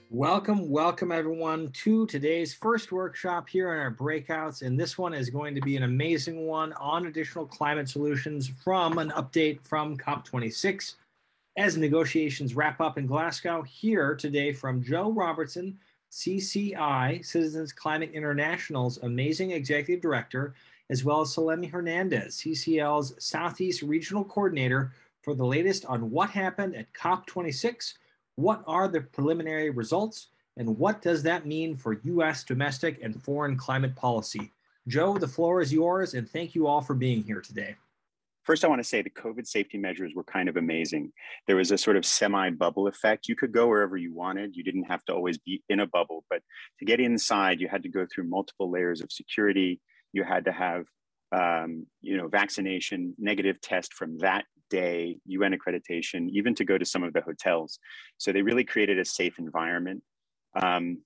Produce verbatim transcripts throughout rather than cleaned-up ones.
Welcome, welcome everyone to today's first workshop here in our breakouts. And this one is going to be an amazing one on additional climate solutions from an update from COP twenty-six as negotiations wrap up in Glasgow. Here today from Joe Robertson, C C I, Citizens Climate International's amazing executive director, as well as Salemi Hernandez, C C L's Southeast Regional Coordinator, for the latest on what happened at COP twenty-six. What are the preliminary results, and what does that mean for U S domestic and foreign climate policy? Joe, the floor is yours, and thank you all for being here today. First, I want to say the COVID safety measures were kind of amazing. There was a sort of semi-bubble effect. You could go wherever you wanted. You didn't have to always be in a bubble, but to get inside, you had to go through multiple layers of security. You had to have um, you know, vaccination, negative test from that day, U N accreditation, even to go to some of the hotels. So they really created a safe environment. Um,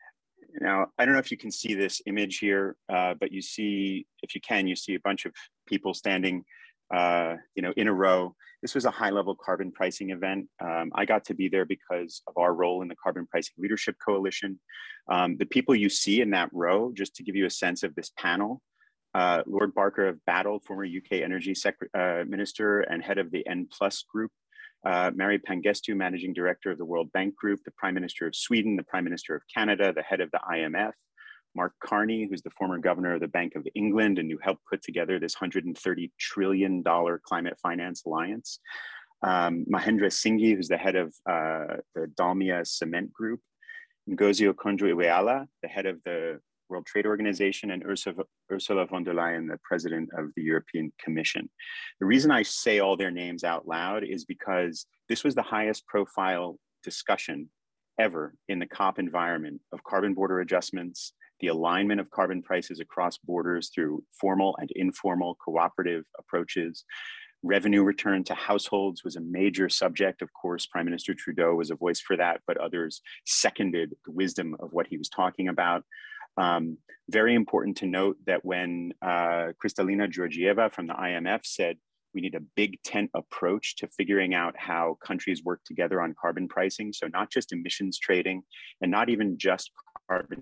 now, I don't know if you can see this image here, uh, but you see, if you can, you see a bunch of people standing uh, you know, in a row. This was a high-level carbon pricing event. Um, I got to be there because of our role in the Carbon Pricing Leadership Coalition. Um, the people you see in that row, just to give you a sense of this panel, Uh, Lord Barker of Battle, former U K Energy Sec- uh, Minister and head of the N Plus Group, uh, Mary Pangestu, Managing Director of the World Bank Group, the Prime Minister of Sweden, the Prime Minister of Canada, the head of the I M F, Mark Carney, who's the former governor of the Bank of England and who helped put together this one hundred thirty trillion dollars climate finance alliance, um, Mahendra Singhi, who's the head of uh, the Dalmia Cement Group, Ngozi Okonjo-Iweala, the head of the World Trade Organization, and Ursula, Ursula von der Leyen, the president of the European Commission. The reason I say all their names out loud is because this was the highest profile discussion ever in the COP environment of carbon border adjustments, the alignment of carbon prices across borders through formal and informal cooperative approaches. Revenue return to households was a major subject. Of course, Prime Minister Trudeau was a voice for that, but others seconded the wisdom of what he was talking about. Um, very important to note that when uh, Kristalina Georgieva from the I M F said we need a big tent approach to figuring out how countries work together on carbon pricing, so not just emissions trading and not even just carbon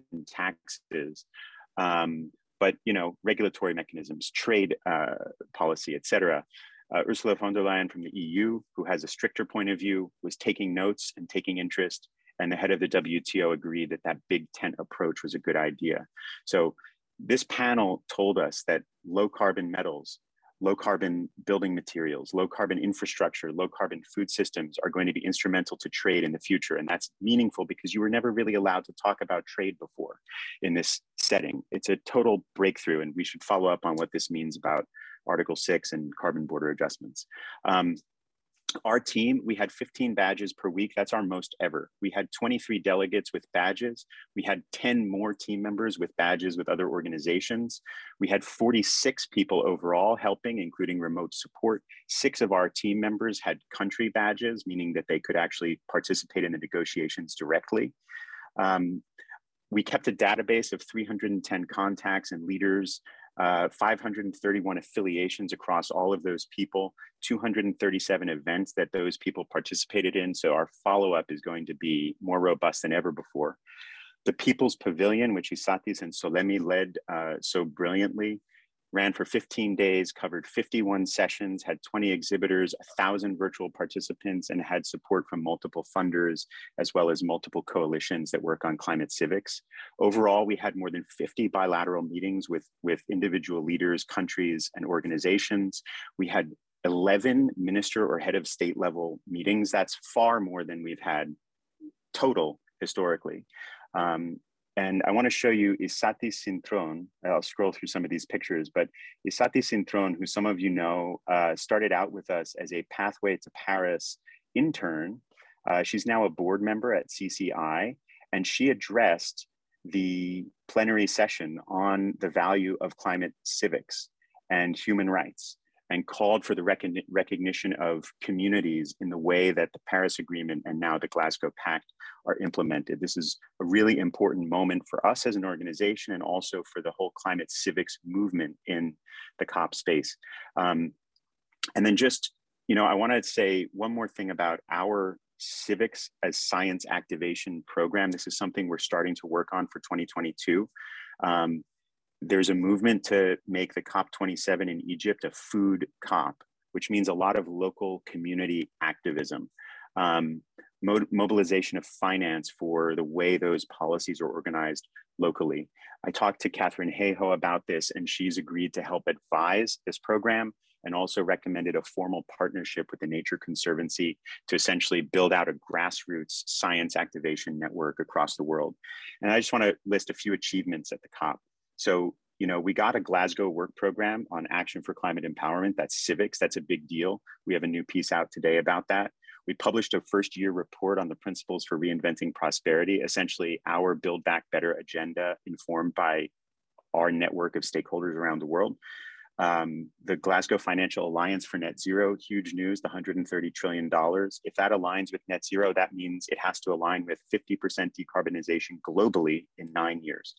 taxes, um, but you know, regulatory mechanisms, trade uh, policy, et cetera. Uh, Ursula von der Leyen from the E U, who has a stricter point of view, was taking notes and taking interest, and the head of the W T O agreed that that big tent approach was a good idea. So this panel told us that low carbon metals, low carbon building materials, low carbon infrastructure, low carbon food systems are going to be instrumental to trade in the future. And that's meaningful because you were never really allowed to talk about trade before in this setting. It's a total breakthrough, and we should follow up on what this means about Article six and carbon border adjustments. Um, Our team, we had fifteen badges per week. That's our most ever. We had twenty-three delegates with badges. We had ten more team members with badges with other organizations. We had forty-six people overall helping, including remote support. Six of our team members had country badges, meaning that they could actually participate in the negotiations directly. Um, we kept a database of three hundred ten contacts and leaders, uh, five hundred thirty-one affiliations across all of those people, two hundred thirty-seven events that those people participated in. So our follow-up is going to be more robust than ever before. The People's Pavilion, which Isatis and Salemi led uh, so brilliantly, ran for fifteen days, covered fifty-one sessions, had twenty exhibitors, one thousand virtual participants, and had support from multiple funders, as well as multiple coalitions that work on climate civics. Overall, we had more than fifty bilateral meetings with, with individual leaders, countries, and organizations. We had eleven minister or head of state level meetings. That's far more than we've had total historically. Um, And I want to show you Isati Sintron. I'll scroll through some of these pictures, but Isati Sintron, who some of you know, uh, started out with us as a Pathway to Paris intern. Uh, she's now a board member at C C I, and she addressed the plenary session on the value of climate civics and human rights, and called for the recogni- recognition of communities in the way that the Paris Agreement and now the Glasgow Pact are implemented. This is a really important moment for us as an organization and also for the whole climate civics movement in the COP space. Um, and then just, you know, I want to say one more thing about our civics as science activation program. This is something we're starting to work on for twenty twenty-two. Um, there's a movement to make the COP twenty-seven in Egypt a food COP, which means a lot of local community activism, um, mo mobilization of finance for the way those policies are organized locally. I talked to Katharine Hayhoe about this, and she's agreed to help advise this program, and also recommended a formal partnership with the Nature Conservancy to essentially build out a grassroots science activation network across the world. And I just want to list a few achievements at the COP. So, you know, we got a Glasgow work program on action for climate empowerment. That's civics. That's a big deal. We have a new piece out today about that. We published a first year report on the principles for reinventing prosperity, essentially our Build Back Better agenda informed by our network of stakeholders around the world. Um, the Glasgow Financial Alliance for Net Zero, huge news, the one hundred thirty trillion dollars. If that aligns with net zero, that means it has to align with fifty percent decarbonization globally in nine years.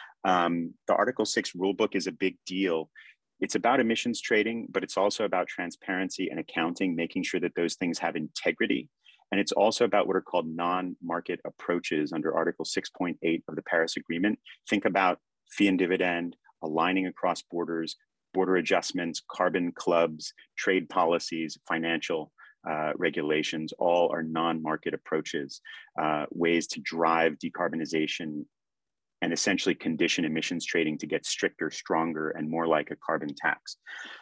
Um, the Article six rulebook is a big deal. It's about emissions trading, but it's also about transparency and accounting, making sure that those things have integrity. And it's also about what are called non-market approaches under Article six point eight of the Paris Agreement. Think about fee and dividend, aligning across borders, border adjustments, carbon clubs, trade policies, financial uh, regulations, all are non-market approaches, uh, ways to drive decarbonization and essentially condition emissions trading to get stricter, stronger, and more like a carbon tax.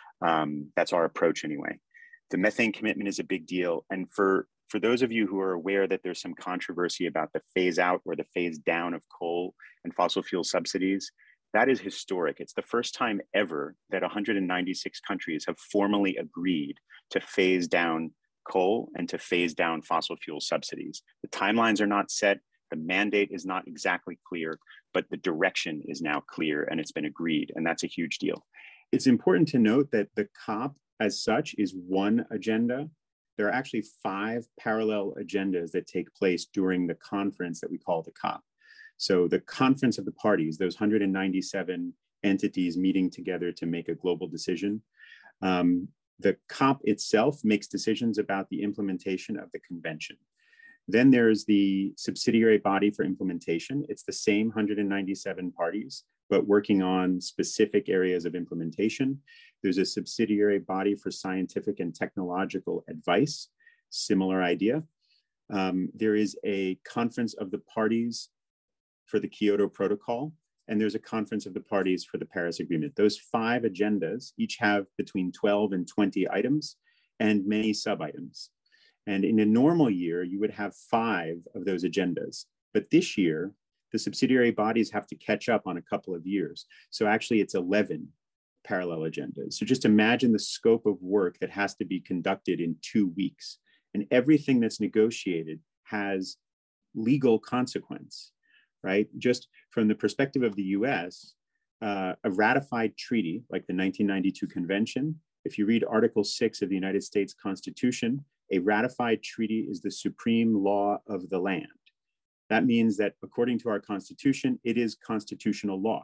Um, that's our approach anyway. The methane commitment is a big deal. And for, for those of you who are aware that there's some controversy about the phase out or the phase down of coal and fossil fuel subsidies, that is historic. It's the first time ever that one hundred ninety-six countries have formally agreed to phase down coal and to phase down fossil fuel subsidies. The timelines are not set, the mandate is not exactly clear, but the direction is now clear and it's been agreed, and that's a huge deal. It's important to note that the COP as such is one agenda. There are actually five parallel agendas that take place during the conference that we call the COP. So the conference of the parties, those one hundred ninety-seven entities meeting together to make a global decision. Um, the COP itself makes decisions about the implementation of the convention. Then there's the subsidiary body for implementation. It's the same one hundred ninety-seven parties, but working on specific areas of implementation. There's a subsidiary body for scientific and technological advice, similar idea. Um, there is a conference of the parties for the Kyoto Protocol, and there's a conference of the parties for the Paris Agreement. Those five agendas each have between twelve and twenty items and many sub-items. And in a normal year, you would have five of those agendas. But this year, the subsidiary bodies have to catch up on a couple of years. So actually it's eleven parallel agendas. So just imagine the scope of work that has to be conducted in two weeks. And everything that's negotiated has legal consequence. Right? Just from the perspective of the U S, uh, a ratified treaty like the nineteen ninety-two convention, if you read Article six of the United States Constitution, a ratified treaty is the supreme law of the land. That means that according to our Constitution, it is constitutional law.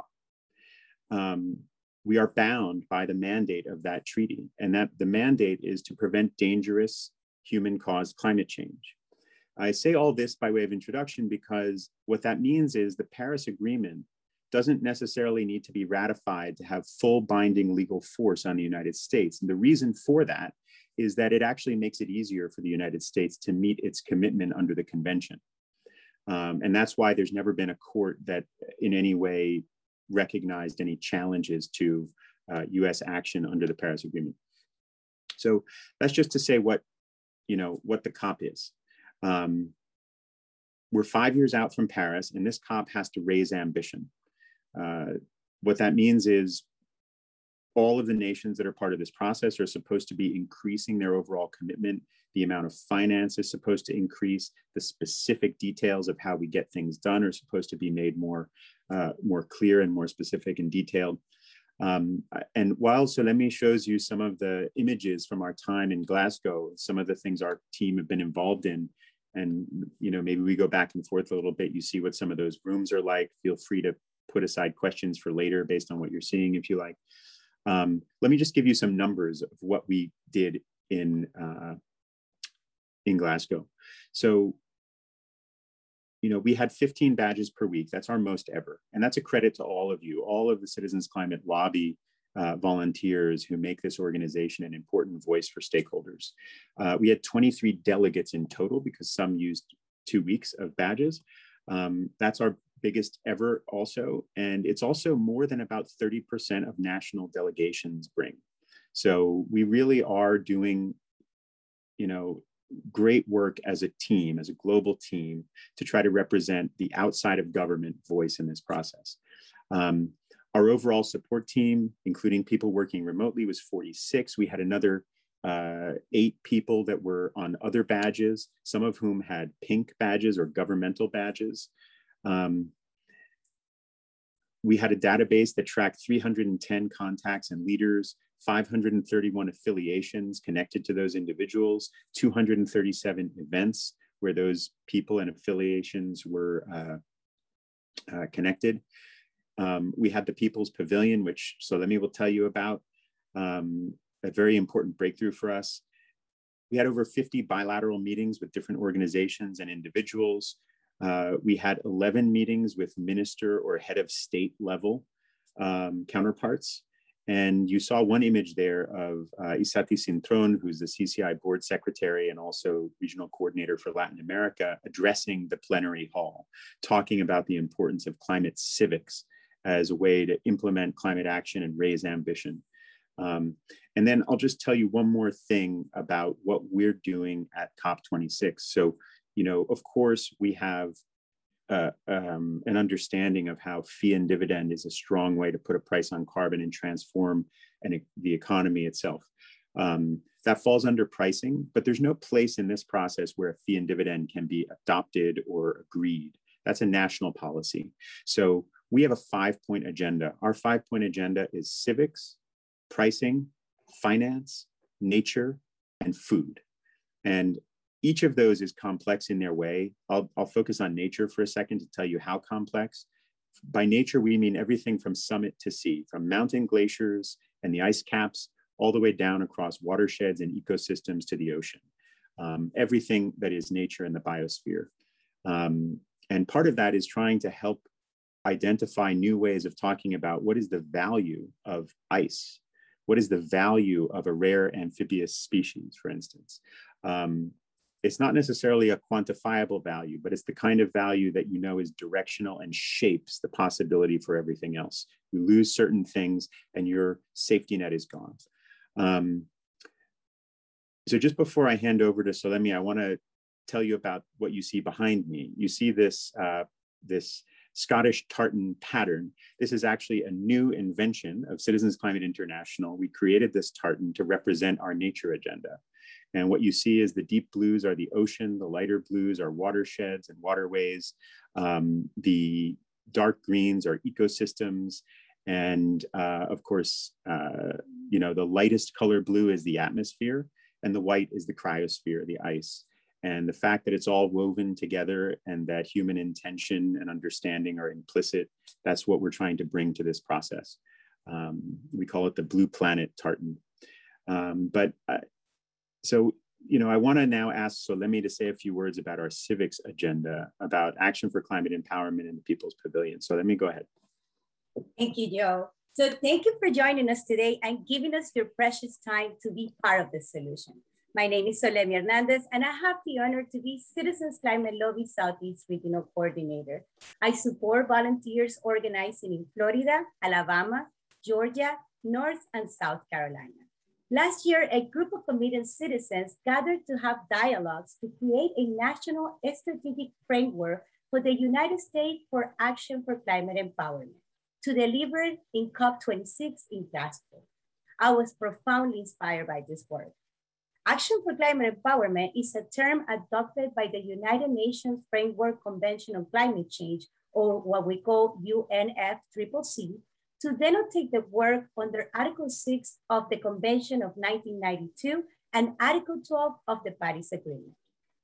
Um, we are bound by the mandate of that treaty, and that the mandate is to prevent dangerous human-caused climate change. I say all this by way of introduction because what that means is the Paris Agreement doesn't necessarily need to be ratified to have full binding legal force on the United States. And the reason for that is that it actually makes it easier for the United States to meet its commitment under the convention. Um, and that's why there's never been a court that in any way recognized any challenges to uh, U S action under the Paris Agreement. So that's just to say what, you know, what the COP is. Um, we're five years out from Paris, and this COP has to raise ambition. Uh, what that means is all of the nations that are part of this process are supposed to be increasing their overall commitment. The amount of finance is supposed to increase. The specific details of how we get things done are supposed to be made more, uh, more clear and more specific and detailed. Um, and while Soulemi shows you some of the images from our time in Glasgow, some of the things our team have been involved in, and you know, maybe we go back and forth a little bit, you see what some of those rooms are like. Feel free to put aside questions for later based on what you're seeing if you like. Um, let me just give you some numbers of what we did in, uh, in Glasgow. So, you know, we had fifteen badges per week. That's our most ever. And that's a credit to all of you, all of the Citizens Climate Lobby uh, volunteers who make this organization an important voice for stakeholders. Uh, we had twenty-three delegates in total because some used two weeks of badges. Um, that's our biggest ever also. And it's also more than about thirty percent of national delegations bring. So we really are doing, you know, great work as a team, as a global team, to try to represent the outside of government voice in this process. Um, our overall support team, including people working remotely, was forty-six. We had another uh, eight people that were on other badges, some of whom had pink badges or governmental badges. Um, we had a database that tracked three hundred ten contacts and leaders, five hundred thirty-one affiliations connected to those individuals, two hundred thirty-seven events where those people and affiliations were uh, uh, connected. Um, we had the People's Pavilion, which Solemi will tell you about, um, a very important breakthrough for us. We had over fifty bilateral meetings with different organizations and individuals. Uh, we had eleven meetings with minister or head of state level um, counterparts. And you saw one image there of uh, Isati Cintron, who's the C C I board secretary and also regional coordinator for Latin America, addressing the plenary hall, talking about the importance of climate civics as a way to implement climate action and raise ambition. Um, and then I'll just tell you one more thing about what we're doing at COP twenty-six. So, you know, of course, we have Uh, um, an understanding of how fee and dividend is a strong way to put a price on carbon and transform an, the economy itself. Um, that falls under pricing, but there's no place in this process where a fee and dividend can be adopted or agreed. That's a national policy. So we have a five-point agenda. Our five-point agenda is civics, pricing, finance, nature, and food. And each of those is complex in their way. I'll, I'll focus on nature for a second to tell you how complex. By nature, we mean everything from summit to sea, from mountain glaciers and the ice caps, all the way down across watersheds and ecosystems to the ocean. Um, everything that is nature in the biosphere. Um, and part of that is trying to help identify new ways of talking about what is the value of ice. What is the value of a rare amphibious species, for instance? Um, It's not necessarily a quantifiable value, but it's the kind of value that you know is directional and shapes the possibility for everything else. You lose certain things and your safety net is gone. Um, so just before I hand over to Solemi, I want to tell you about what you see behind me. You see this, uh, this Scottish tartan pattern. This is actually a new invention of Citizens Climate International. We created this tartan to represent our nature agenda. And what you see is the deep blues are the ocean, the lighter blues are watersheds and waterways, um, the dark greens are ecosystems, and uh, of course, uh, you know, the lightest color blue is the atmosphere, and the white is the cryosphere, the ice. And the fact that it's all woven together and that human intention and understanding are implicit, that's what we're trying to bring to this process. Um, we call it the Blue Planet Tartan. Um, but uh, So, you know, I want to now ask Solemi to say a few words about our civics agenda, about action for climate empowerment in the People's Pavilion. So let me go ahead. Thank you, Joe. So thank you for joining us today and giving us your precious time to be part of the solution. My name is Solemi Hernandez, and I have the honor to be Citizens Climate Lobby Southeast Regional Coordinator. I support volunteers organizing in Florida, Alabama, Georgia, North and South Carolina. Last year, a group of committed citizens gathered to have dialogues to create a national strategic framework for the United States for Action for Climate Empowerment to deliver in COP twenty-six in Glasgow. I was profoundly inspired by this work. Action for Climate Empowerment is a term adopted by the United Nations Framework Convention on Climate Change, or what we call U N F C C C, to denotate the work under Article six of the Convention of nineteen ninety-two and Article twelve of the Paris Agreement.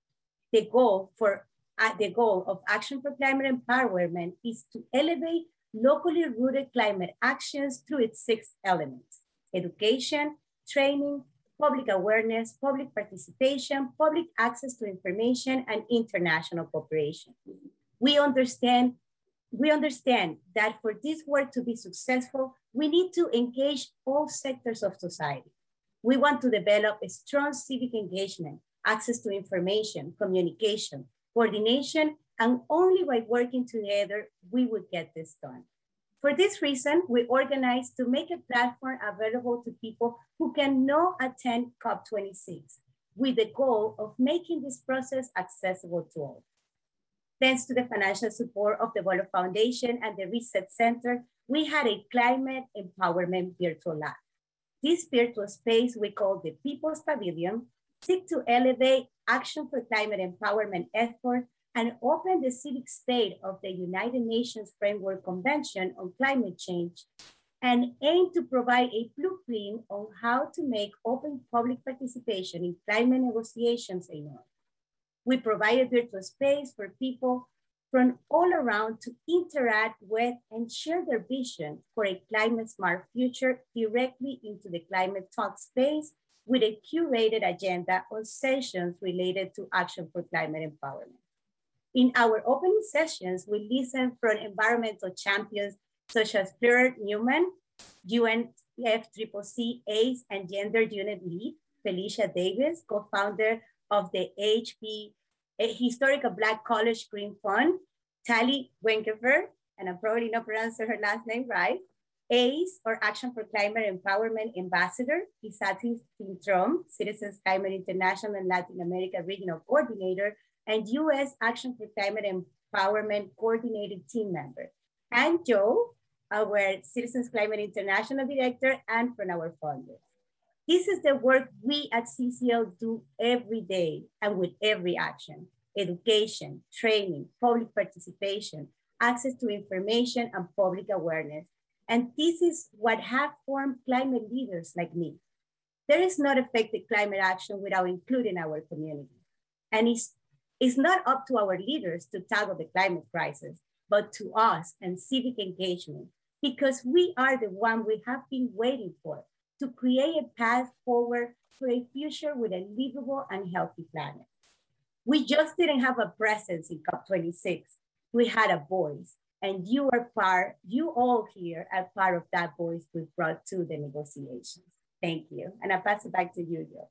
The goal, for, uh, the goal of Action for Climate Empowerment is to elevate locally rooted climate actions through its six elements: education, training, public awareness, public participation, public access to information, and international cooperation. We understand, we understand that for this work to be successful, we need to engage all sectors of society. We want to develop a strong civic engagement, access to information, communication, coordination, and only by working together, we would get this done. For this reason, we organized to make a platform available to people who cannot attend COP twenty-six, with the goal of making this process accessible to all. Thanks to the financial support of the Bolo Foundation and the Reset Center, we had a climate empowerment virtual lab. This virtual space we call the People's Pavilion seek to elevate action for climate empowerment efforts and open the civic state of the United Nations Framework Convention on Climate Change, and aim to provide a blueprint on how to make open public participation in climate negotiations a norm. We provide a virtual space for people from all around to interact with and share their vision for a climate smart future directly into the climate talk space with a curated agenda on sessions related to action for climate empowerment. In our opening sessions, we listen from environmental champions such as Fleur Newman, U N F C C C A C E and Gender Unit Lead, Felicia Davis, co-founder of the H P, a Historical Black College Green Fund, Tali Wenkefer, and I'm probably not pronouncing her last name right, A C E, or Action for Climate Empowerment Ambassador, Isati Tintrom, Citizens Climate International and Latin America Regional Coordinator, and U S Action for Climate Empowerment Coordinated Team Member, and Joe, our Citizens Climate International Director, and from our funders. This is the work we at C C L do every day and with every action: education, training, public participation, access to information, and public awareness. And this is what have formed climate leaders like me. There is not effective climate action without including our community. And it's, it's not up to our leaders to tackle the climate crisis, but to us and civic engagement, because we are the one we have been waiting for to create a path forward for a future with a livable and healthy planet. We just didn't have a presence in COP twenty-six. We had a voice, and you are part, you all here are part of that voice we brought to the negotiations. Thank you. And I pass it back to you, Joe.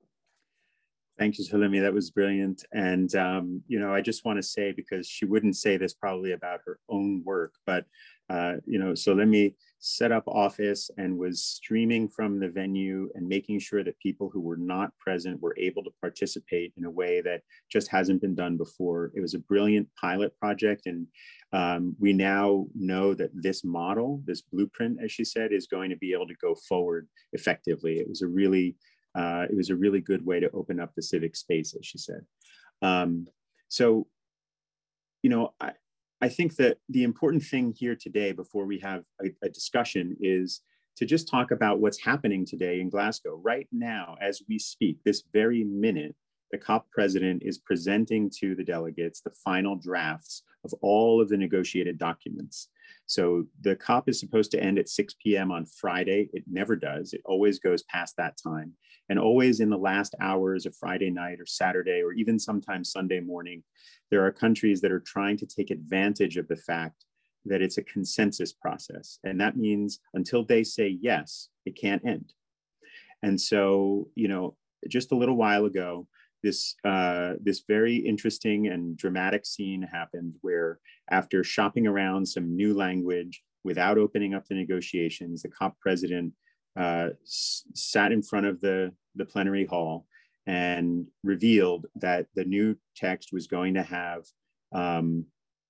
Thank you, Salemi. That was brilliant. And, um, you know, I just want to say, because she wouldn't say this probably about her own work, but, uh, you know, Salemi set up office and was streaming from the venue and making sure that people who were not present were able to participate in a way that just hasn't been done before. It was a brilliant pilot project. And um, we now know that this model, this blueprint, as she said, is going to be able to go forward effectively. It was a really Uh, it was a really good way to open up the civic space, as she said. Um, so, you know, I, I think that the important thing here today, before we have a, a discussion, is to just talk about what's happening today in Glasgow. Right now, as we speak, this very minute, the COP president is presenting to the delegates the final drafts of all of the negotiated documents. So the COP is supposed to end at six p m on Friday. It never does. It always goes past that time. And always in the last hours of Friday night or Saturday, or even sometimes Sunday morning, there are countries that are trying to take advantage of the fact that it's a consensus process. And that means until they say yes, it can't end. And so, you know, just a little while ago, This, uh, this very interesting and dramatic scene happened where, after shopping around some new language without opening up the negotiations, the COP president uh, sat in front of the, the plenary hall and revealed that the new text was going to have um,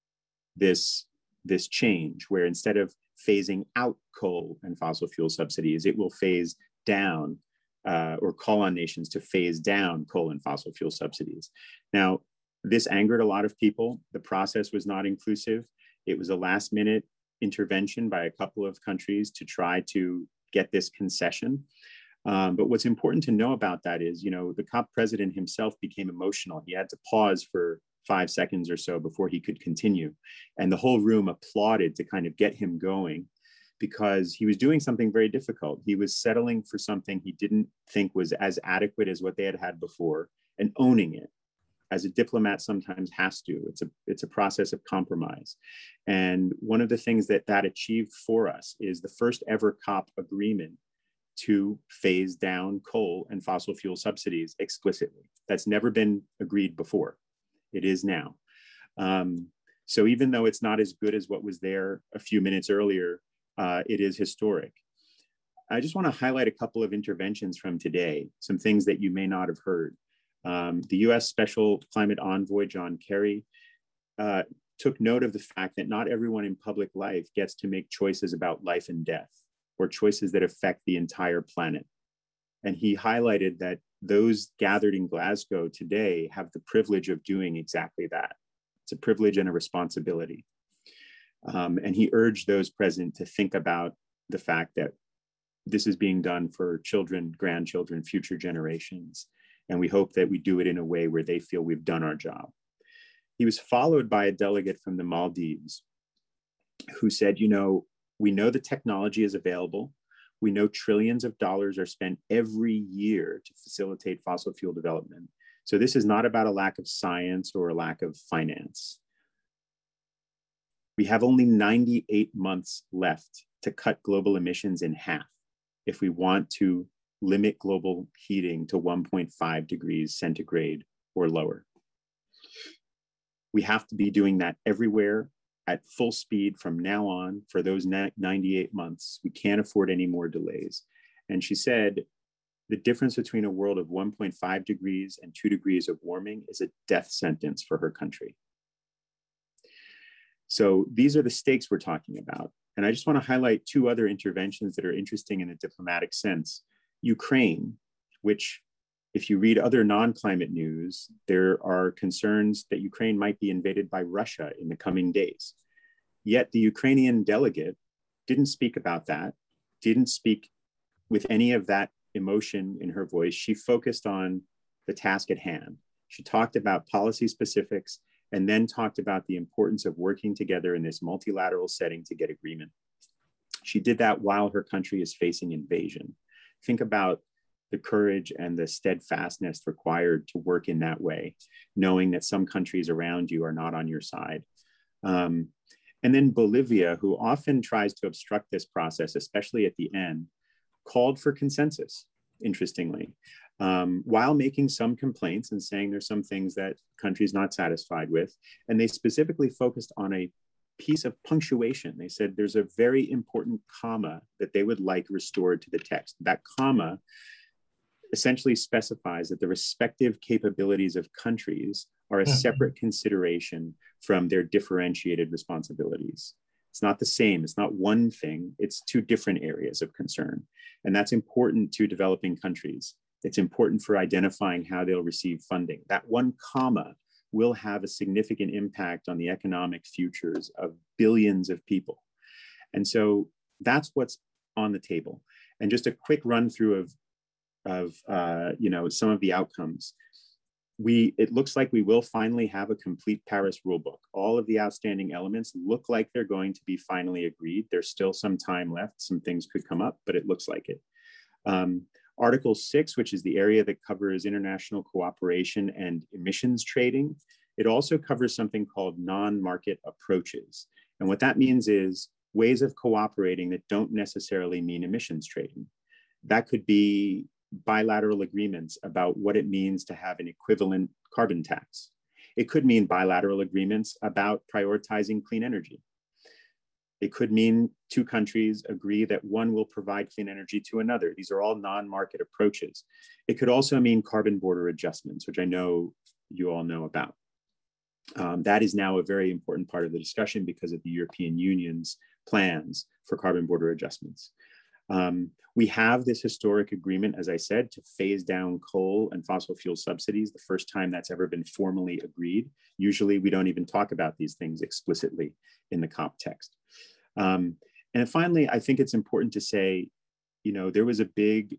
this, this change, where instead of phasing out coal and fossil fuel subsidies, it will phase down Uh, or call on nations to phase down coal and fossil fuel subsidies. Now, this angered a lot of people. The process was not inclusive. It was a last minute intervention by a couple of countries to try to get this concession. Um, but what's important to know about that is, you know, the COP president himself became emotional. He had to pause for five seconds or so before he could continue. And the whole room applauded to kind of get him going. because he was doing something very difficult. He was settling for something he didn't think was as adequate as what they had had before and owning it, as a diplomat sometimes has to. It's a, it's a process of compromise. And one of the things that that achieved for us is the first ever COP agreement to phase down coal and fossil fuel subsidies explicitly. That's never been agreed before. It is now. Um, so even though it's not as good as what was there a few minutes earlier, uh, it is historic. I just want to highlight a couple of interventions from today, some things that you may not have heard. Um, the U S Special Climate Envoy, John Kerry, uh, took note of the fact that not everyone in public life gets to make choices about life and death, or choices that affect the entire planet. And he highlighted that those gathered in Glasgow today have the privilege of doing exactly that. It's a privilege and a responsibility. Um, and he urged those present to think about the fact that this is being done for children, grandchildren, future generations. And we hope that we do it in a way where they feel we've done our job. He was followed by a delegate from the Maldives who said, you know, we know the technology is available. We know trillions of dollars are spent every year to facilitate fossil fuel development. So this is not about a lack of science or a lack of finance. We have only ninety-eight months left to cut global emissions in half if we want to limit global heating to one point five degrees centigrade or lower. We have to be doing that everywhere at full speed from now on for those ninety-eight months. We can't afford any more delays. And she said, the difference between a world of one point five degrees and two degrees of warming is a death sentence for her country. So these are the stakes we're talking about. And I just want to highlight two other interventions that are interesting in a diplomatic sense. Ukraine, which, if you read other non-climate news, there are concerns that Ukraine might be invaded by Russia in the coming days. Yet the Ukrainian delegate didn't speak about that, didn't speak with any of that emotion in her voice. She focused on the task at hand. She talked about policy specifics and then talked about the importance of working together in this multilateral setting to get agreement. She did that while her country is facing invasion. Think about the courage and the steadfastness required to work in that way, knowing that some countries around you are not on your side. Um, and then Bolivia, who often tries to obstruct this process, especially at the end, called for consensus, interestingly, um, while making some complaints and saying there's some things that countries not satisfied with. And they specifically focused on a piece of punctuation. They said there's a very important comma that they would like restored to the text. That comma essentially specifies that the respective capabilities of countries are a separate consideration from their differentiated responsibilities. It's not the same, it's not one thing, it's two different areas of concern. And that's important to developing countries. It's important for identifying how they'll receive funding. That one comma will have a significant impact on the economic futures of billions of people. And so that's what's on the table. And just a quick run through of, of uh, you know, some of the outcomes. We, it looks like we will finally have a complete Paris rulebook. All of the outstanding elements look like they're going to be finally agreed. There's still some time left. Some things could come up, but it looks like it. Um, Article six, which is the area that covers international cooperation and emissions trading, it also covers something called non-market approaches. And what that means is ways of cooperating that don't necessarily mean emissions trading. That could be bilateral agreements about what it means to have an equivalent carbon tax. It could mean bilateral agreements about prioritizing clean energy. It could mean two countries agree that one will provide clean energy to another. These are all non-market approaches. It could also mean carbon border adjustments, which I know you all know about. Um, that is now a very important part of the discussion because of the European Union's plans for carbon border adjustments. Um, we have this historic agreement, as I said, to phase down coal and fossil fuel subsidies, the first time that's ever been formally agreed. Usually we don't even talk about these things explicitly in the COP text. Um, and finally, I think it's important to say, you know, there was a big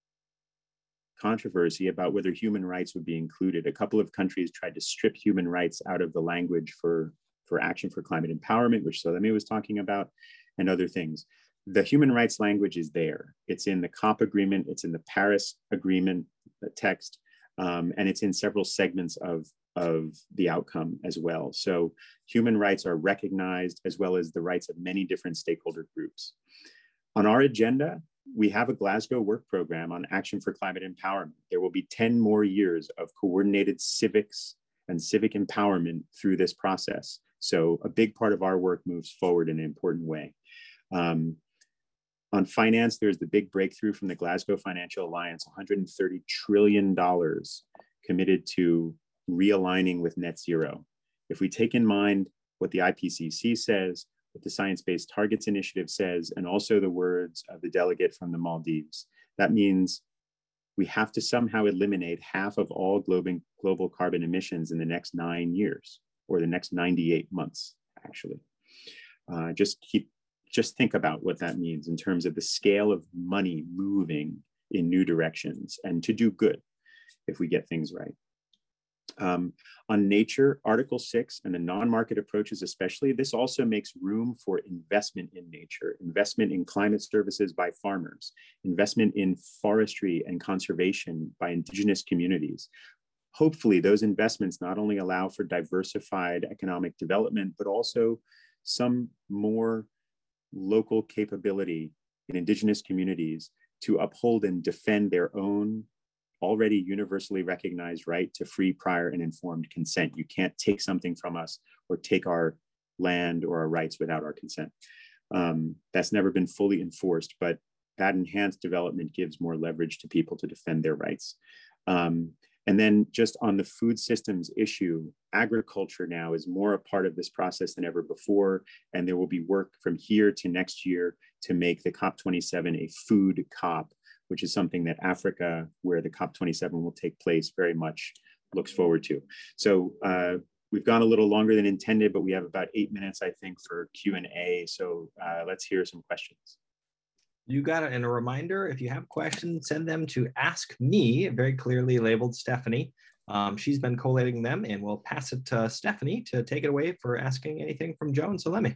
controversy about whether human rights would be included. A couple of countries tried to strip human rights out of the language for, for Action for Climate Empowerment, which Solemia was talking about, and other things. the human rights language is there. It's in the COP agreement, it's in the Paris agreement text, um, and it's in several segments of, of the outcome as well. So human rights are recognized, as well as the rights of many different stakeholder groups. On our agenda, we have a Glasgow work program on action for climate empowerment. There will be ten more years of coordinated civics and civic empowerment through this process. So a big part of our work moves forward in an important way. Um, on finance, there's the big breakthrough from the Glasgow Financial Alliance, one hundred thirty trillion dollars committed to realigning with net zero. If we take in mind what the I P C C says, what the Science Based Targets Initiative says, and also the words of the delegate from the Maldives, that means we have to somehow eliminate half of all global, global carbon emissions in the next nine years, or the next ninety-eight months, actually. Uh, just keep, just think about what that means in terms of the scale of money moving in new directions, and to do good if we get things right. Um, on nature, Article six and the non-market approaches especially, this also makes room for investment in nature, investment in climate services by farmers, investment in forestry and conservation by indigenous communities. Hopefully those investments not only allow for diversified economic development, but also some more local capability in indigenous communities to uphold and defend their own already universally recognized right to free, prior, and informed consent. You can't take something from us or take our land or our rights without our consent. Um, that's never been fully enforced, but that enhanced development gives more leverage to people to defend their rights. Um, and then just on the food systems issue, agriculture now is more a part of this process than ever before, and there will be work from here to next year to make the COP twenty-seven a food COP, which is something that Africa, where the COP twenty-seven will take place, very much looks forward to. So uh, we've gone a little longer than intended, but we have about eight minutes, I think, for Q and A. So uh, let's hear some questions. You got it. And a reminder, if you have questions, send them to Ask Me, very clearly labeled Stephanie. Um, she's been collating them, and we'll pass it to Stephanie to take it away for asking anything from Joe and Salemi.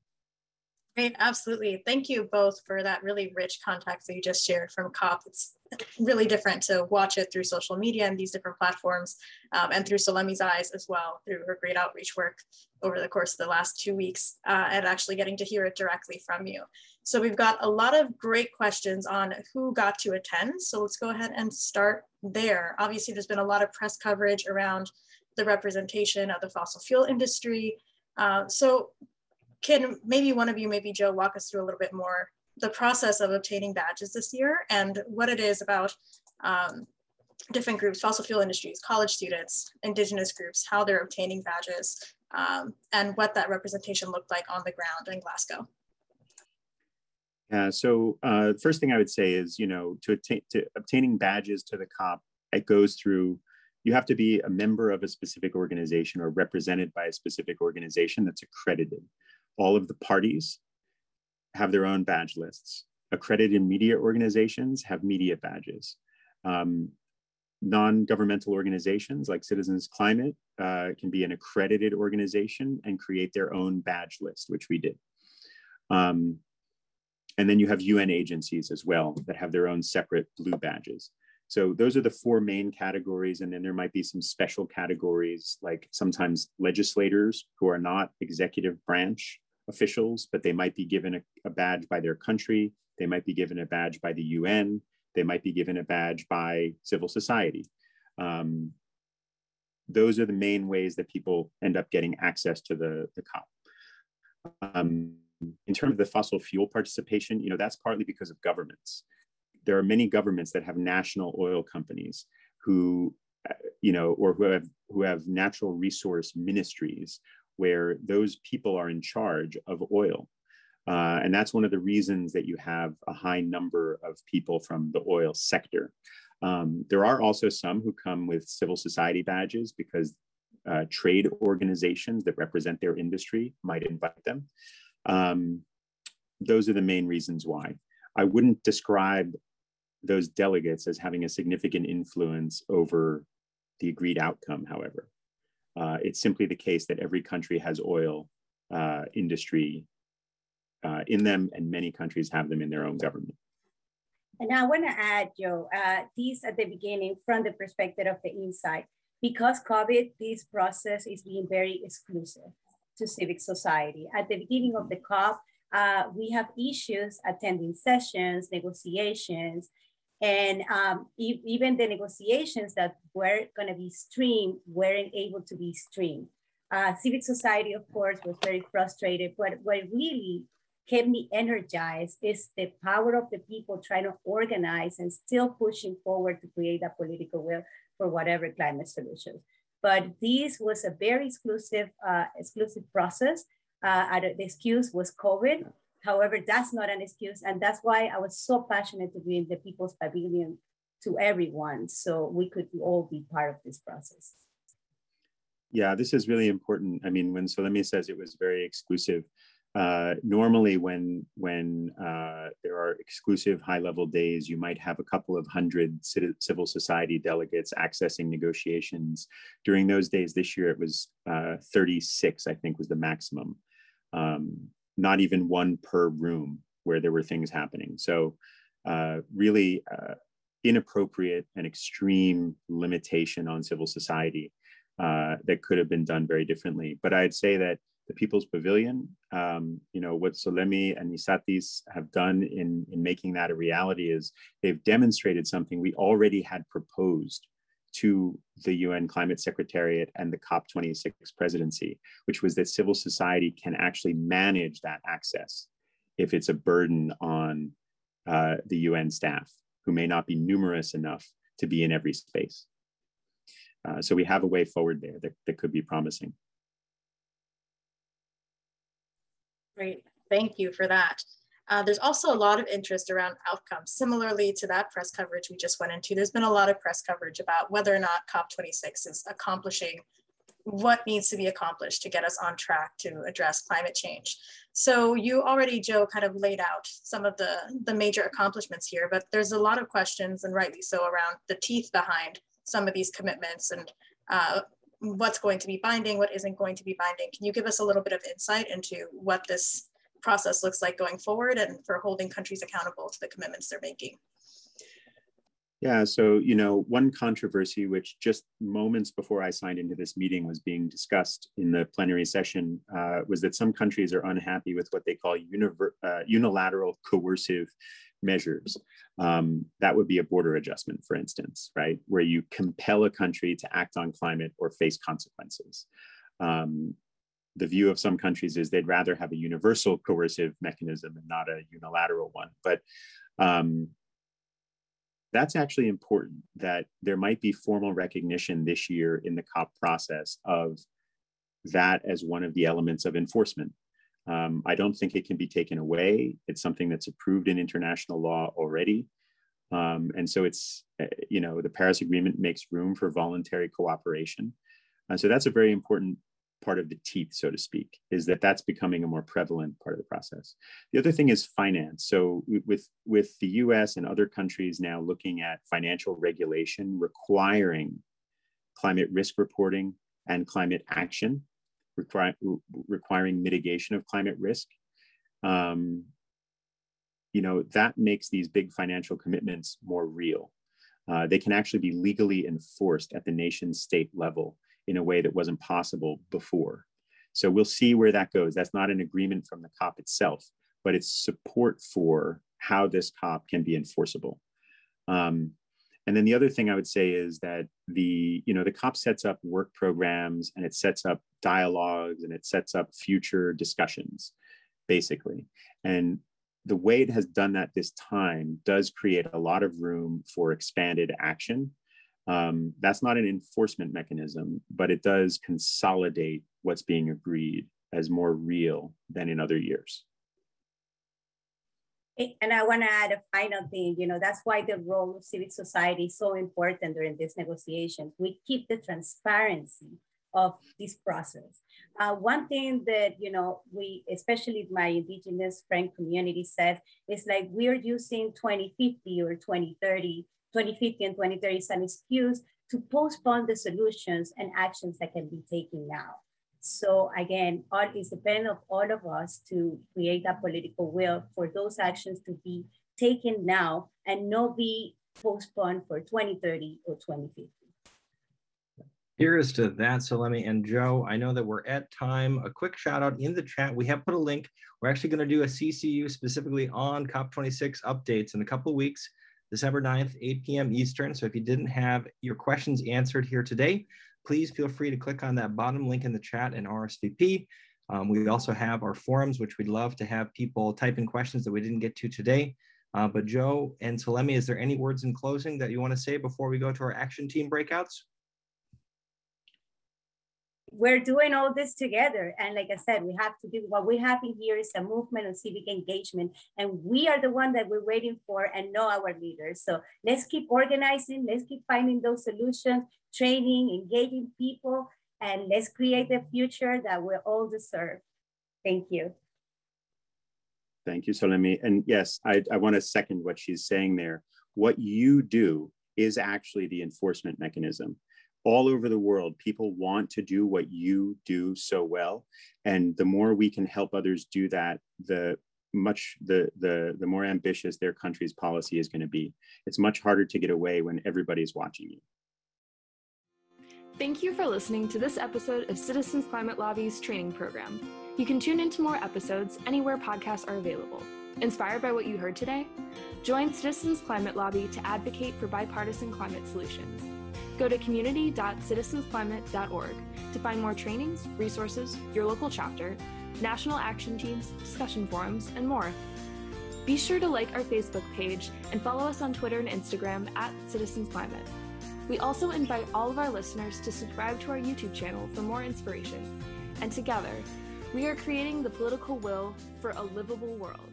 Great, absolutely. Thank you both for that really rich context that you just shared from COP. It's really different to watch it through social media and these different platforms, um, and through Salemi's eyes as well, through her great outreach work over the course of the last two weeks, uh, and actually getting to hear it directly from you. So we've got a lot of great questions on who got to attend. So let's go ahead and start there. Obviously, there's been a lot of press coverage around the representation of the fossil fuel industry. Uh, so can maybe one of you, maybe Joe, walk us through a little bit more the process of obtaining badges this year and what it is about um, different groups, fossil fuel industries, college students, indigenous groups, how they're obtaining badges, um, and what that representation looked like on the ground in Glasgow. Yeah, so uh, first thing I would say is, you know, to, attain, to obtaining badges to the COP, it goes through, you have to be a member of a specific organization or represented by a specific organization that's accredited. All of the parties have their own badge lists. Accredited media organizations have media badges. Um, non-governmental organizations like Citizens Climate uh, can be an accredited organization and create their own badge list, which we did. Um, and then you have U N agencies as well that have their own separate blue badges. So those are the four main categories. And then there might be some special categories, like sometimes legislators who are not executive branch officials, but they might be given a, a badge by their country. They might be given a badge by the U N. They might be given a badge by civil society. Um, those are the main ways that people end up getting access to the, the COP. Um, in terms of the fossil fuel participation, you know, that's partly because of governments. There are many governments that have national oil companies who, you know, or who have, who have natural resource ministries where those people are in charge of oil. Uh, and that's one of the reasons that you have a high number of people from the oil sector. Um, there are also some who come with civil society badges because uh, trade organizations that represent their industry might invite them. Um, those are the main reasons why. I wouldn't describe those delegates as having a significant influence over the agreed outcome, however. Uh, it's simply the case that every country has oil uh, industry uh, in them, and many countries have them in their own government. And I want to add, Joe, uh, this at the beginning from the perspective of the inside. Because COVID, this process is being very exclusive to civic society. At the beginning of the COP, uh, we have issues attending sessions, negotiations, and um, e even the negotiations that were going to be streamed weren't able to be streamed. Uh, civic society, of course, was very frustrated, but what really kept me energized is the power of the people trying to organize and still pushing forward to create a political will for whatever climate solution. But this was a very exclusive, uh, exclusive process. Uh, the excuse was COVID. However, that's not an excuse. And that's why I was so passionate to bring the People's Pavilion to everyone, so we could all be part of this process. Yeah, this is really important. I mean, when Solemia says it was very exclusive, Uh, normally when, when uh, there are exclusive high-level days, you might have a couple of hundred civil society delegates accessing negotiations. During those days this year, it was uh, thirty-six, I think was the maximum. Um, not even one per room where there were things happening. So uh, really uh, inappropriate and extreme limitation on civil society uh, that could have been done very differently. But I'd say that the People's Pavilion, um, you know, what Solemia and Nisatis have done in, in making that a reality is they've demonstrated something we already had proposed to the U N Climate Secretariat and the COP twenty-six presidency, which was that civil society can actually manage that access if it's a burden on uh, the U N staff, who may not be numerous enough to be in every space. Uh, so we have a way forward there that, that could be promising. Great, thank you for that. Uh, there's also a lot of interest around outcomes. Similarly to that press coverage we just went into, there's been a lot of press coverage about whether or not COP twenty-six is accomplishing what needs to be accomplished to get us on track to address climate change. So you already, Joe, kind of laid out some of the, the major accomplishments here, but there's a lot of questions, and rightly so, around the teeth behind some of these commitments and uh, what's going to be binding, what isn't going to be binding. Can you give us a little bit of insight into what this process looks like going forward and for holding countries accountable to the commitments they're making? Yeah, so, you know, one controversy which just moments before I signed into this meeting was being discussed in the plenary session uh, was that some countries are unhappy with what they call uh, unilateral coercive measures. Um, that would be a border adjustment, for instance, right? Where you compel a country to act on climate or face consequences. Um, the view of some countries is they'd rather have a universal coercive mechanism and not a unilateral one. But um, that's actually important, that there might be formal recognition this year in the COP process of that as one of the elements of enforcement. Um, I don't think it can be taken away. It's something that's approved in international law already. Um, and so it's, you know, the Paris Agreement makes room for voluntary cooperation. And so that's a very important part of the teeth, so to speak, is that that's becoming a more prevalent part of the process. The other thing is finance. So with, with the U S and other countries now looking at financial regulation requiring climate risk reporting and climate action, require, requiring mitigation of climate risk, um, you know, that makes these big financial commitments more real. Uh, they can actually be legally enforced at the nation state level in a way that wasn't possible before. So we'll see where that goes. That's not an agreement from the COP itself, but it's support for how this COP can be enforceable. Um, and then the other thing I would say is that the, you know, the COP sets up work programs and it sets up dialogues and it sets up future discussions, basically. And the way it has done that this time does create a lot of room for expanded action. Um, that's not an enforcement mechanism, but it does consolidate what's being agreed as more real than in other years. And I want to add a final thing, you know, that's why the role of civic society is so important during this negotiation. We keep the transparency of this process. Uh, one thing that, you know, we, especially my indigenous friend community said, is like we're using twenty fifty or twenty thirty twenty fifty and twenty thirty is an excuse to postpone the solutions and actions that can be taken now. So again, all is dependent of all of us to create that political will for those actions to be taken now and not be postponed for twenty thirty or twenty fifty. Here's to that, Salemi and Joe. I know that we're at time. A quick shout out in the chat. We have put a link. We're actually going to do a C C U specifically on COP twenty-six updates in a couple of weeks, December ninth, eight p m Eastern. So if you didn't have your questions answered here today, please feel free to click on that bottom link in the chat and R S V P. Um, we also have our forums, which we'd love to have people type in questions that we didn't get to today. Uh, but Joe and Salemi, is there any words in closing that you want to say before we go to our action team breakouts? We're doing all this together. And like I said, we have to do what we have in here is a movement of civic engagement. And we are the one that we're waiting for and know our leaders. So let's keep organizing, let's keep finding those solutions, training, engaging people, and let's create the future that we all deserve. Thank you. Thank you, Salemi. And yes, I, I want to second what she's saying there. What you do is actually the enforcement mechanism. All over the world, people want to do what you do so well. And the more we can help others do that, the much the the the more ambitious their country's policy is going to be. It's much harder to get away when everybody's watching you. Thank you for listening to this episode of Citizens Climate Lobby's training program. You can tune into more episodes anywhere podcasts are available. Inspired by what you heard today? Join Citizens Climate Lobby to advocate for bipartisan climate solutions. Go to community dot citizens climate dot org to find more trainings, resources, your local chapter, national action teams, discussion forums, and more. Be sure to like our Facebook page and follow us on Twitter and Instagram at Citizens Climate. We also invite all of our listeners to subscribe to our YouTube channel for more inspiration. And together, we are creating the political will for a livable world.